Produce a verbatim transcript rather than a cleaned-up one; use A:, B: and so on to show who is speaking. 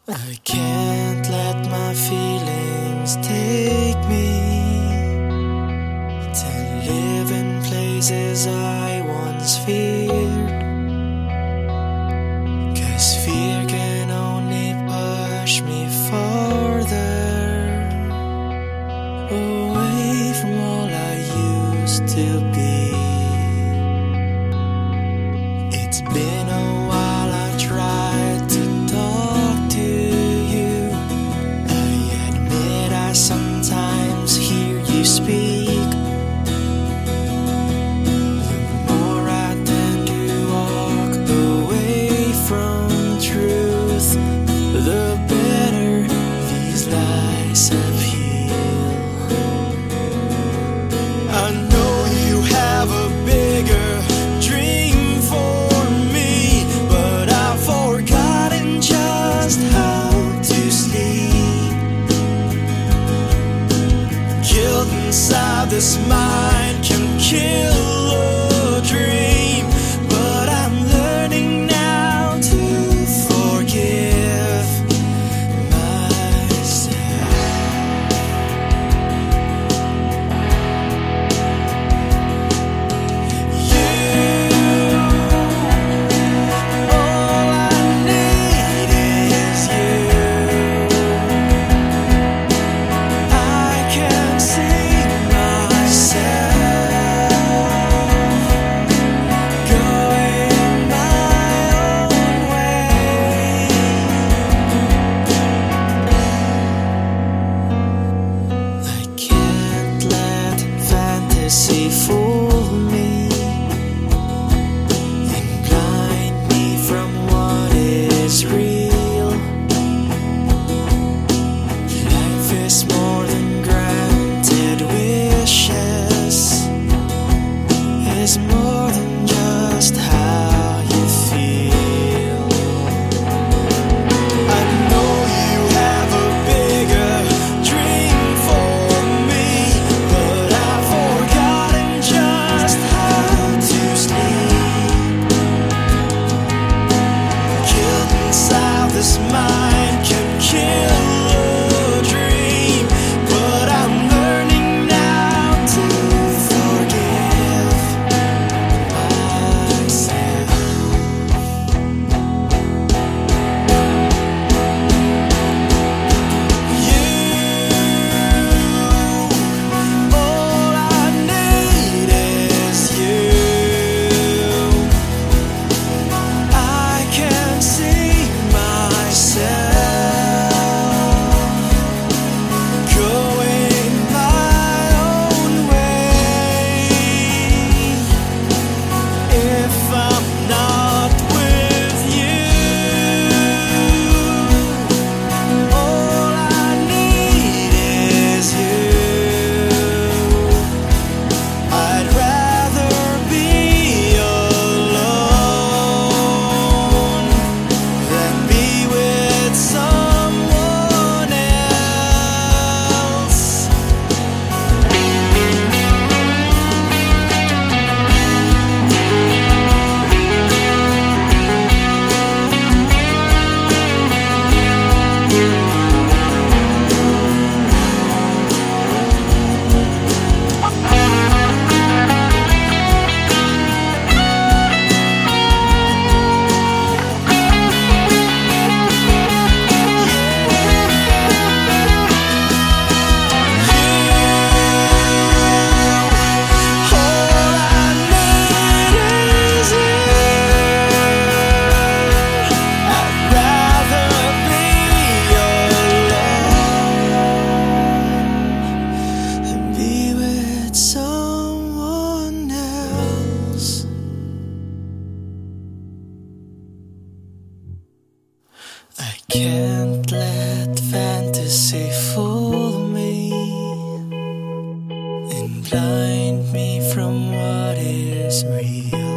A: I can't let my feelings take me to live in places I once feared, 'cause fear can only push me farther away from all I used to be. It's been a while, I tried to talk to you. I admit I sometimes hear you speak. The more I tend to walk away from truth, the better these lies appeal. I know you have a bigger dream for me, but I've forgotten just how to sleep. Guilt inside this mind can kill a dream, but I'm learning now to forgive myself. Fantasy fool me and blind me from what is real. Life is more than granted wishes, it's more than just how you feel. I know you have a bigger dream for me, but I've forgotten just how to sleep. Guilt inside this mind can kill a dream, but I'm learning now to forgive myself. You, all I need is you. I can see myself going my own way. If I'm not with you, all I need is you. I'd rather be alone than be with someone else. I can't let fantasy fool me and blind me from what is real.